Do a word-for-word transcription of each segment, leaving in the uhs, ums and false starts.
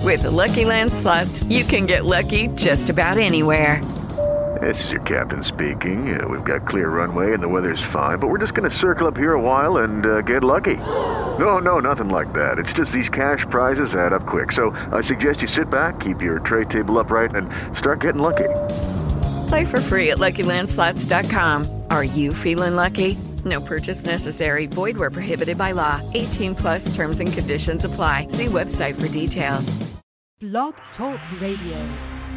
With the Lucky Land Slots, you can get lucky just about anywhere. This is your captain speaking. Uh, we've got clear runway and the weather's fine, but we're just going to circle up here a while and uh, get lucky. No, no, nothing like that. It's just these cash prizes add up quick. So I suggest you sit back, keep your tray table upright, and start getting lucky. Play for free at Lucky Land Slots dot com. Are you feeling lucky? No purchase necessary. Void where prohibited by law. eighteen plus terms and conditions apply. See website for details. Blog Talk Radio.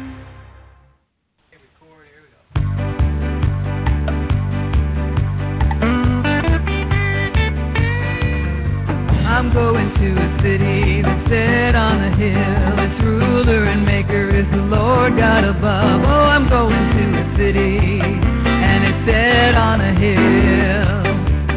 I'm going to a city that's set on a hill. Its ruler and maker is the Lord God above. Oh, I'm going to a city, and it's set on a hill.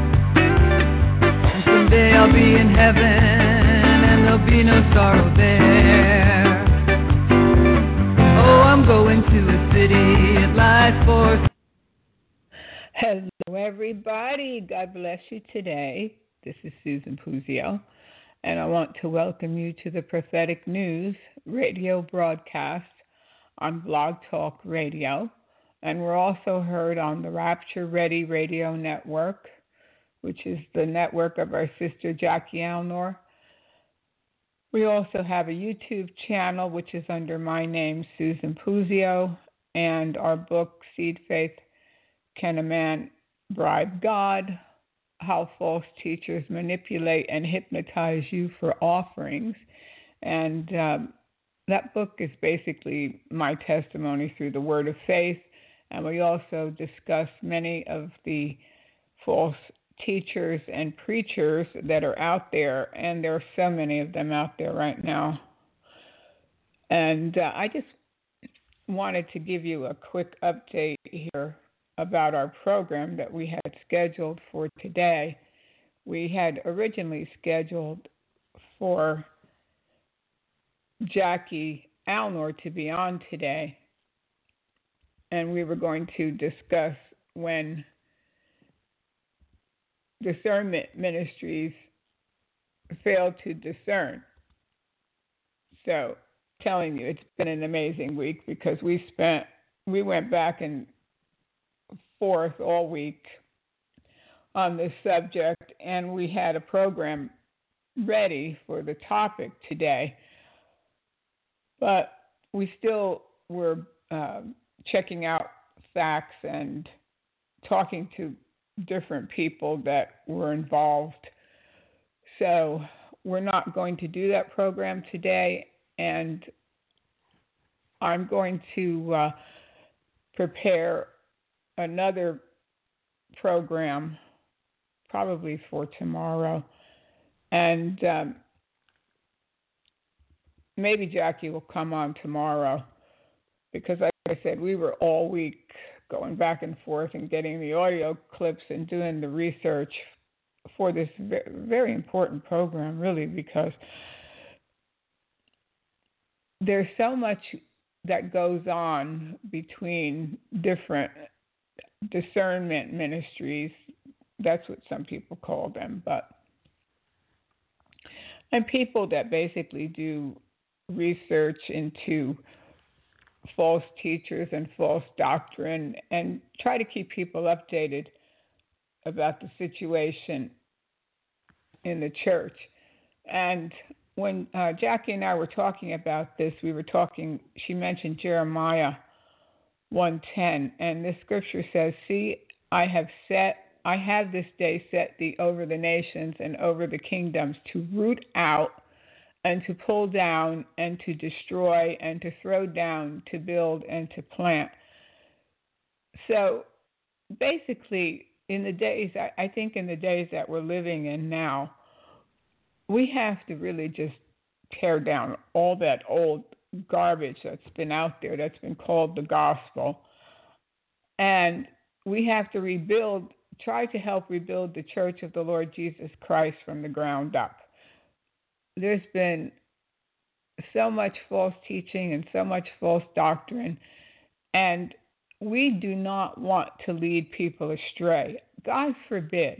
And someday I'll be in heaven, and there'll be no sorrow there. Oh, I'm going to a city, it lies for... Hello, everybody. God bless you today. This is Susan Puzio, and I want to welcome you to the Prophetic News radio broadcast on Blog Talk Radio. And we're also heard on the Rapture Ready Radio Network, which is the network of our sister Jackie Alnor. We also have a YouTube channel, which is under my name, Susan Puzio, and our book, Seed Faith, Can a Man Bribe God? How False Teachers Manipulate and Hypnotize You for Offerings. And um, that book is basically my testimony through the word of faith. And we also discuss many of the false teachers and preachers that are out there. And there are so many of them out there right now. And uh, I just wanted to give you a quick update here about our program that we had scheduled for today. We had originally scheduled for Jackie Alnor to be on today, and we were going to discuss when discernment ministries failed to discern. So, telling you, it's been an amazing week because we spent, we went back and forth all week on this subject, and we had a program ready for the topic today, but we still were uh, checking out facts and talking to different people that were involved. So we're not going to do that program today, and I'm going to uh, prepare another program probably for tomorrow, and um, maybe Jackie will come on tomorrow because, like I said, we were all week going back and forth and getting the audio clips and doing the research for this very important program, really, because there's so much that goes on between different discernment ministries. That's what some people call them, but and people that basically do research into false teachers and false doctrine and try to keep people updated about the situation in the church. And when uh, Jackie and I were talking about this, we were talking, she mentioned Jeremiah one ten, and this scripture says, "See, I have set, I have this day set thee over the nations and over the kingdoms to root out and to pull down and to destroy and to throw down, to build and to plant." So basically, in the days, I, I think in the days that we're living in now, we have to really just tear down all that old garbage that's been out there that's been called the gospel, and we have to rebuild, try to help rebuild the Church of the Lord Jesus Christ from the ground up. There's been so much false teaching and so much false doctrine, and we do not want to lead people astray. God forbid.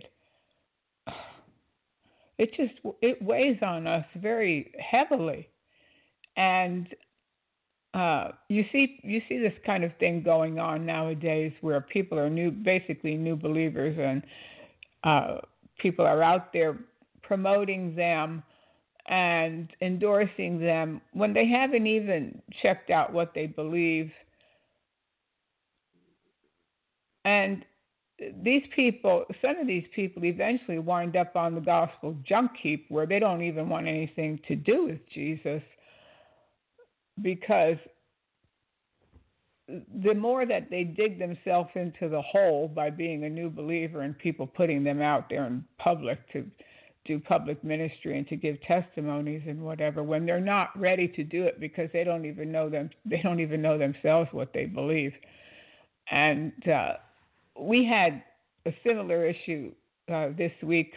It just it weighs on us very heavily. And uh, you see you see this kind of thing going on nowadays where people are new, basically new believers, and uh, people are out there promoting them and endorsing them when they haven't even checked out what they believe. And these people, some of these people eventually wind up on the gospel junk heap where they don't even want anything to do with Jesus, because the more that they dig themselves into the hole by being a new believer and people putting them out there in public to do public ministry and to give testimonies and whatever, when they're not ready to do it because they don't even know them, they don't even know themselves what they believe. And uh, we had a similar issue uh, this week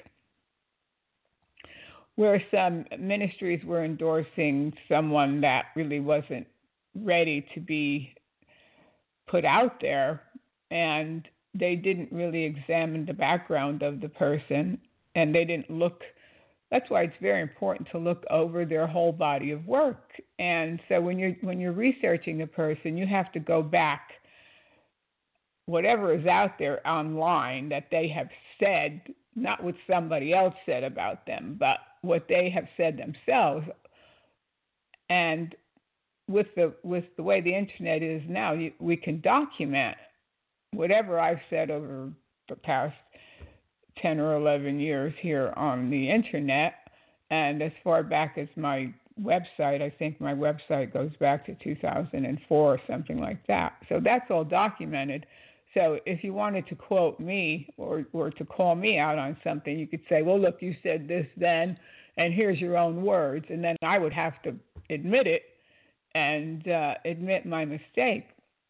where some ministries were endorsing someone that really wasn't ready to be put out there, and they didn't really examine the background of the person, and they didn't look. That's why it's very important to look over their whole body of work. And so when you're when you're researching a person, you have to go back, whatever is out there online that they have said, not what somebody else said about them, but what they have said themselves. And with the with the way the internet is now, you, we can document whatever I've said over the past ten or eleven years here on the internet. And as far back as my website, I think my website goes back to two thousand four or something like that. So that's all documented. So if you wanted to quote me or, or to call me out on something, you could say, well, look, you said this then, and here's your own words. And then I would have to admit it and uh, admit my mistake.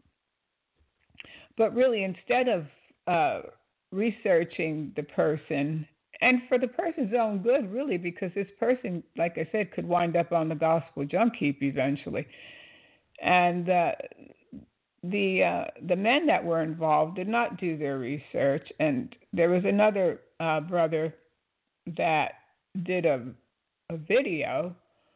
But really, instead of uh, researching the person, and for the person's own good, really, because this person, like I said, could wind up on the gospel junk heap eventually. And uh, the uh, the men that were involved did not do their research. And there was another uh, brother that did a, a video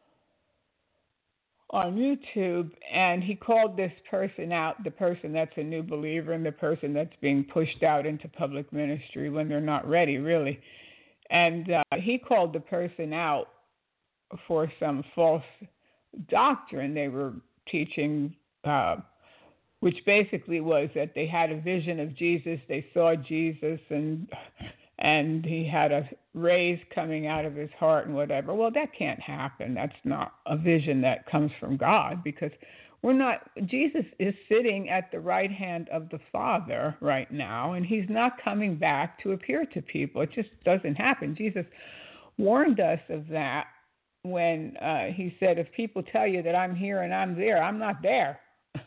on YouTube, and he called this person out, the person that's a new believer and the person that's being pushed out into public ministry when they're not ready, really. And uh, he called the person out for some false doctrine they were teaching, uh, which basically was that they had a vision of Jesus, they saw Jesus, and and he had a rays coming out of his heart and whatever. Well, that can't happen. That's not a vision that comes from God, because we're not, Jesus is sitting at the right hand of the Father right now, and he's not coming back to appear to people. It just doesn't happen. Jesus warned us of that when uh, he said, if people tell you that I'm here and I'm there, I'm not there.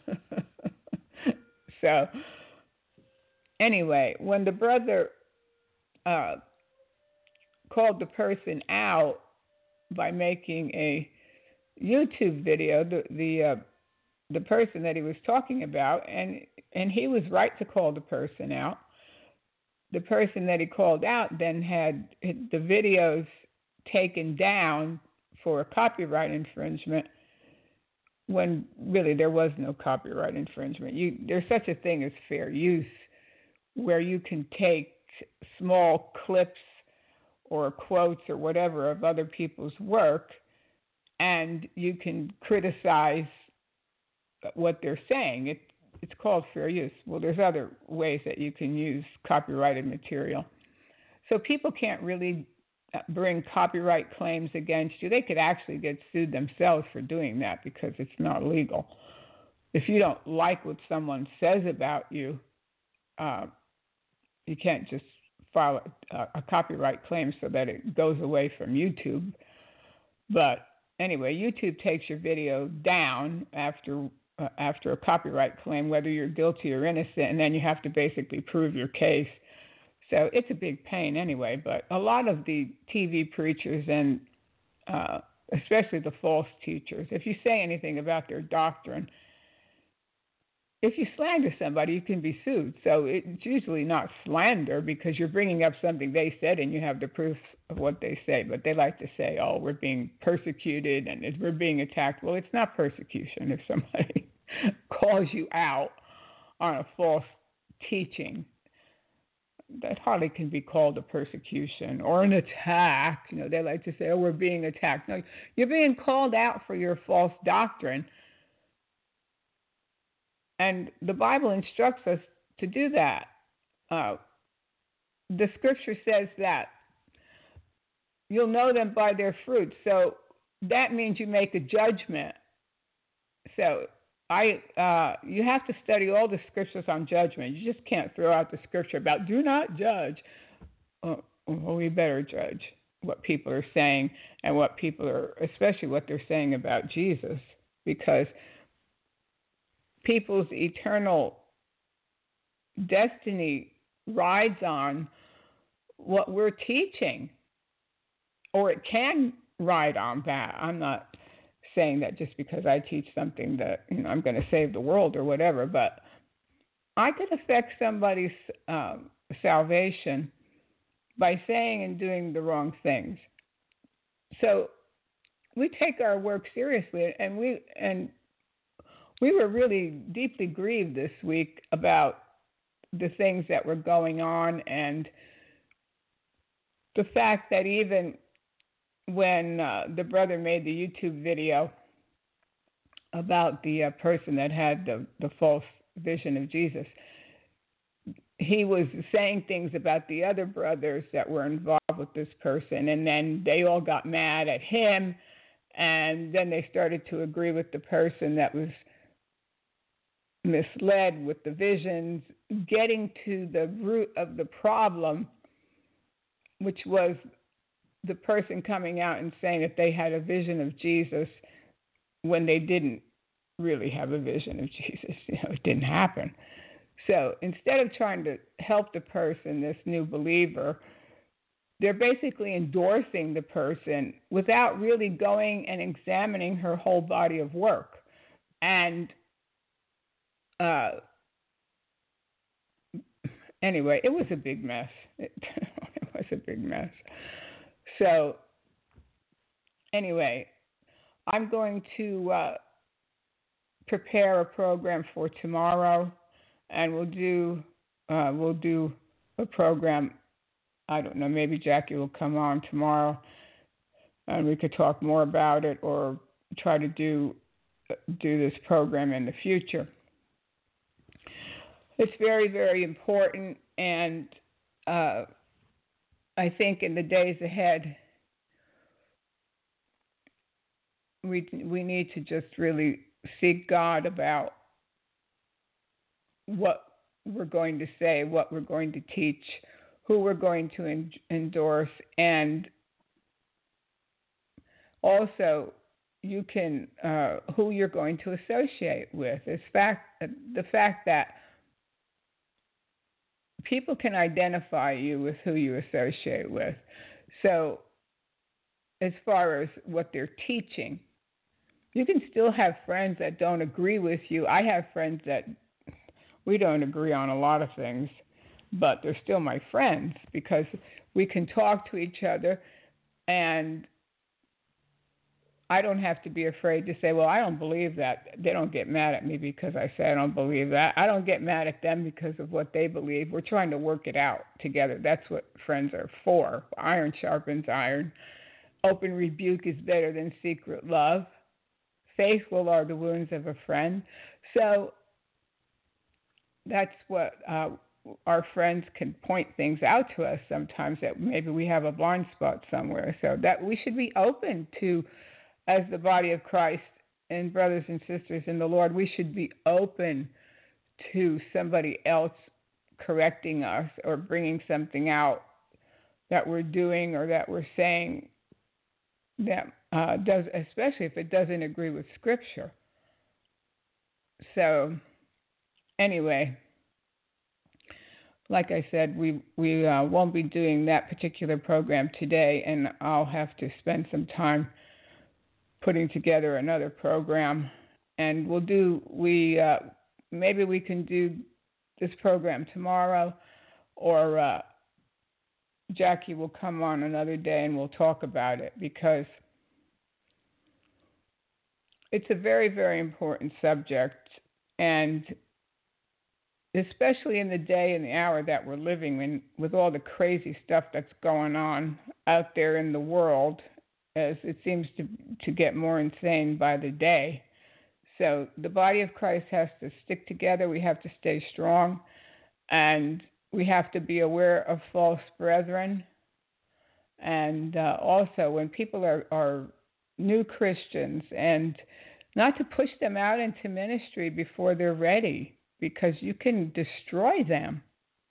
So anyway, when the brother Uh, called the person out by making a YouTube video, the the uh, the person that he was talking about, and and he was right to call the person out. The person that he called out then had the videos taken down for a copyright infringement, when really there was no copyright infringement. You, there's such a thing as fair use, where you can take small clips or quotes or whatever of other people's work, and you can criticize what they're saying. It, it's called fair use. Well, there's other ways that you can use copyrighted material. So people can't really bring copyright claims against you. They could actually get sued themselves for doing that because it's not legal. If you don't like what someone says about you, uh, you can't just file a, a copyright claim so that it goes away from YouTube. But anyway, YouTube takes your video down after uh, after a copyright claim, whether you're guilty or innocent, and then you have to basically prove your case. So it's a big pain anyway. But a lot of the T V preachers, and uh, especially the false teachers, if you say anything about their doctrine, if you slander somebody, you can be sued. So it's usually not slander because you're bringing up something they said and you have the proof of what they say. But they like to say, oh, we're being persecuted and we're being attacked. Well, it's not persecution if somebody calls you out on a false teaching. That hardly can be called a persecution or an attack. You know, they like to say, oh, we're being attacked. No, you're being called out for your false doctrine. And the Bible instructs us to do that. Uh, the scripture says that you'll know them by their fruit. So that means you make a judgment. So I, uh, you have to study all the scriptures on judgment. You just can't throw out the scripture about do not judge. Oh, well, we better judge what people are saying and what people are, especially what they're saying about Jesus, because people's eternal destiny rides on what we're teaching, or it can ride on that. I'm not saying that just because I teach something that, you know, I'm going to save the world or whatever, but I could affect somebody's um, salvation by saying and doing the wrong things. So we take our work seriously, and we and we were really deeply grieved this week about the things that were going on, and the fact that even when uh, the brother made the YouTube video about the uh, person that had the, the false vision of Jesus, he was saying things about the other brothers that were involved with this person, and then they all got mad at him, and then they started to agree with the person that was misled with the visions, getting to the root of the problem, which was the person coming out and saying that they had a vision of Jesus when they didn't really have a vision of Jesus. You know, it didn't happen. So instead of trying to help the person, this new believer, they're basically endorsing the person without really going and examining her whole body of work. And uh, anyway, it was a big mess. It, it was a big mess. So anyway, I'm going to uh, prepare a program for tomorrow, and we'll do uh, we'll do a program. I don't know, maybe Jackie will come on tomorrow, and we could talk more about it, or try to do do this program in the future. It's very, very important, and uh, I think in the days ahead, we we need to just really seek God about what we're going to say, what we're going to teach, who we're going to en- endorse, and also you can uh, who you're going to associate with. It's fact the fact that people can identify you with who you associate with. So as far as what they're teaching, you can still have friends that don't agree with you. I have friends that we don't agree on a lot of things, but they're still my friends because we can talk to each other, and I don't have to be afraid to say, well, I don't believe that. They don't get mad at me because I say I don't believe that. I don't get mad at them because of what they believe. We're trying to work it out together. That's what friends are for. Iron sharpens iron. Open rebuke is better than secret love. Faithful are the wounds of a friend. So that's what uh, our friends can point things out to us sometimes, that maybe we have a blind spot somewhere. So that we should be open to, as the body of Christ and brothers and sisters in the Lord, we should be open to somebody else correcting us or bringing something out that we're doing or that we're saying that uh, does, especially if it doesn't agree with Scripture. So anyway, like I said, we we uh, won't be doing that particular program today, and I'll have to spend some time putting together another program. And we'll do we uh, maybe we can do this program tomorrow, or uh, Jackie will come on another day and we'll talk about it, because it's a very, very important subject, and especially in the day and the hour that we're living in, with all the crazy stuff that's going on out there in the world, as it seems to to get more insane by the day. So the body of Christ has to stick together. We have to stay strong, and we have to be aware of false brethren. And uh, also, when people are, are new Christians, and not to push them out into ministry before they're ready, because you can destroy them.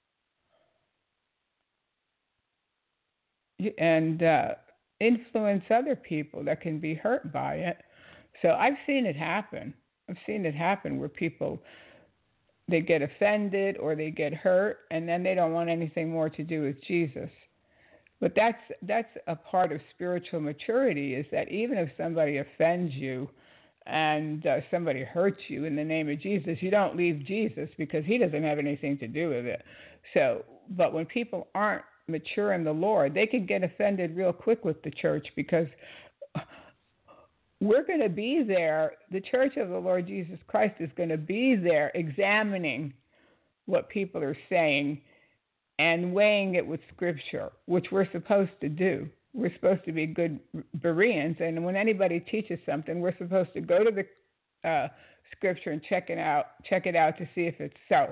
And uh, influence other people that can be hurt by it. So I've seen it happen. I've seen it happen where people, they get offended or they get hurt, and then they don't want anything more to do with Jesus. But that's that's a part of spiritual maturity, is that even if somebody offends you and uh, somebody hurts you in the name of Jesus, you don't leave Jesus, because he doesn't have anything to do with it. So, but when people aren't mature in the Lord, they can get offended real quick with the church, because we're going to be there. The church of the Lord Jesus Christ is going to be there examining what people are saying and weighing it with Scripture, which we're supposed to do. We're supposed to be good Bereans, and when anybody teaches something, we're supposed to go to the uh, Scripture and check it out, check it out to see if it's so.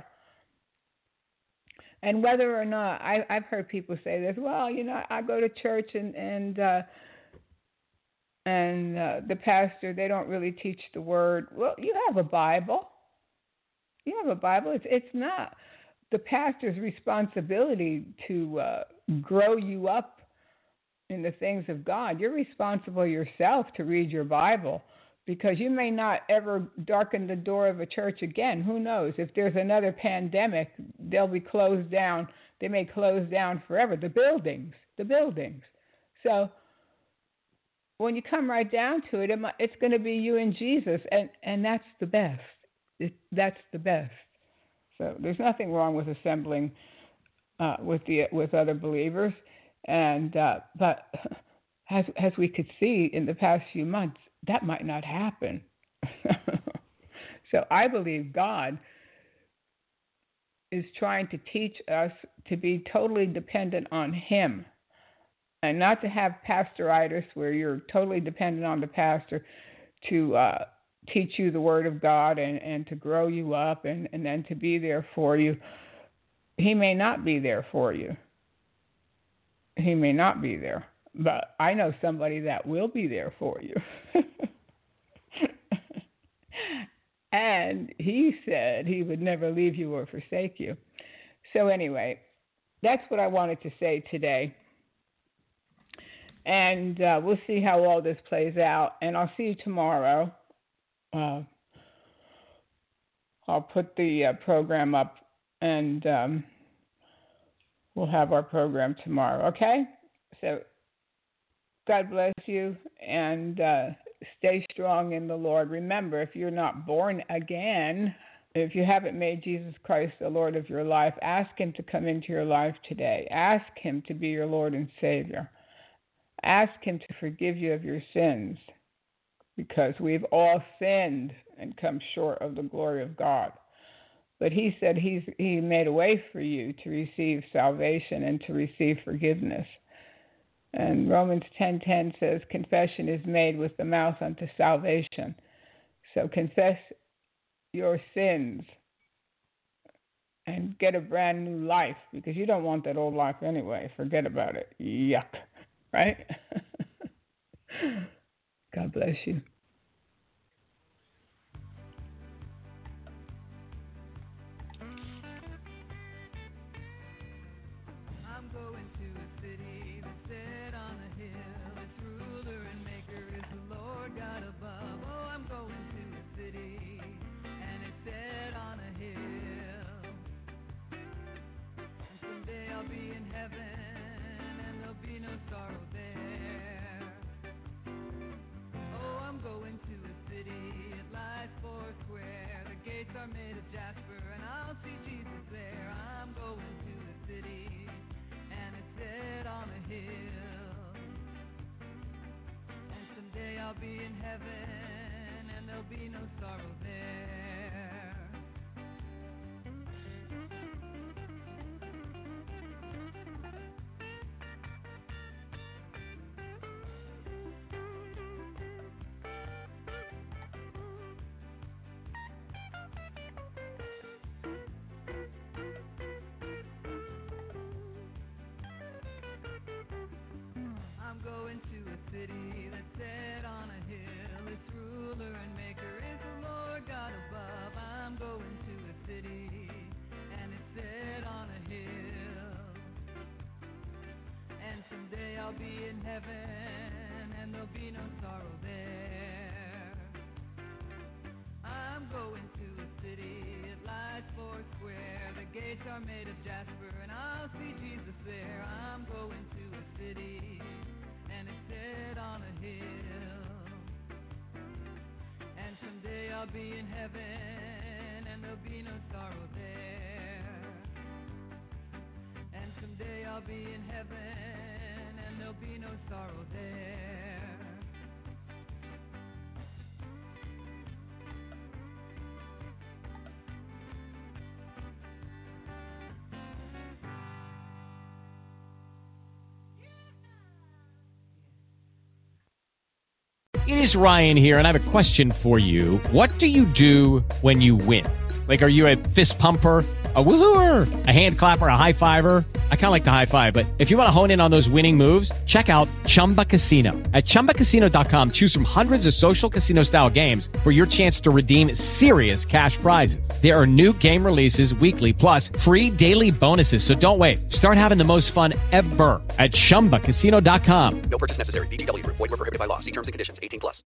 And whether or not, I, I've heard people say this, well, you know, I go to church and and uh, and uh, the pastor, they don't really teach the word. Well, you have a Bible. You have a Bible. It's it's not the pastor's responsibility to uh, grow you up in the things of God. You're responsible yourself to read your Bible, because you may not ever darken the door of a church again. Who knows? If there's another pandemic, they'll be closed down. They may close down forever. The buildings, the buildings. So when you come right down to it, it's going to be you and Jesus, and, and that's the best. It, that's the best. So there's nothing wrong with assembling uh, with the with other believers, and uh, but as as we could see in the past few months, that might not happen. So I believe God is trying to teach us to be totally dependent on Him, and not to have pastoritis, where you're totally dependent on the pastor to uh, teach you the Word of God and, and to grow you up and, and then to be there for you. He may not be there for you. He may not be there. But I know somebody that will be there for you. And he said he would never leave you or forsake you. So anyway, that's what I wanted to say today. And uh, we'll see how all this plays out. And I'll see you tomorrow. Uh, I'll put the uh, program up, and um, we'll have our program tomorrow, okay? So God bless you, and uh, stay strong in the Lord. Remember, if you're not born again, if you haven't made Jesus Christ the Lord of your life, ask Him to come into your life today. Ask Him to be your Lord and Savior. Ask Him to forgive you of your sins, because we've all sinned and come short of the glory of God. But He said he's, He made a way for you to receive salvation and to receive forgiveness. And Romans ten ten says, confession is made with the mouth unto salvation. So confess your sins and get a brand new life, because you don't want that old life anyway. Forget about it. Yuck. Right? God bless you. I'm going to a city that's set on a hill. Its ruler and maker is the Lord God above. Oh, I'm going to a city, and it's set on a hill. And someday I'll be in heaven, and there'll be no sorrow there. Oh, I'm going are made of jasper, and I'll see Jesus there. I'm going to a city, and it's set on a hill. And someday I'll be in heaven, and there'll be no sorrow there. I'm going to a city that's set on a hill. Its ruler and maker is the Lord God above. I'm going to a city, and it's set on a hill. And someday I'll be in heaven, and there'll be no sorrow there. I'm going to a city, it lies four square. The gates are made of jasper, and I'll see Jesus there. I'm going to a city, and it's set on a hill. And someday I'll be in heaven, and there'll be no sorrow there. And someday I'll be in heaven, and there'll be no sorrow there. It is Ryan here, and I have a question for you. What do you do when you win? Like, are you a fist pumper, a woo-hooer, a hand clapper, a high-fiver? I kind of like the high-five, but if you want to hone in on those winning moves, check out Chumba Casino. At Chumba Casino dot com, choose from hundreds of social casino-style games for your chance to redeem serious cash prizes. There are new game releases weekly, plus free daily bonuses, so don't wait. Start having the most fun ever at Chumba Casino dot com. No purchase necessary. V G W. Void where prohibited by law. See terms and conditions. eighteen plus.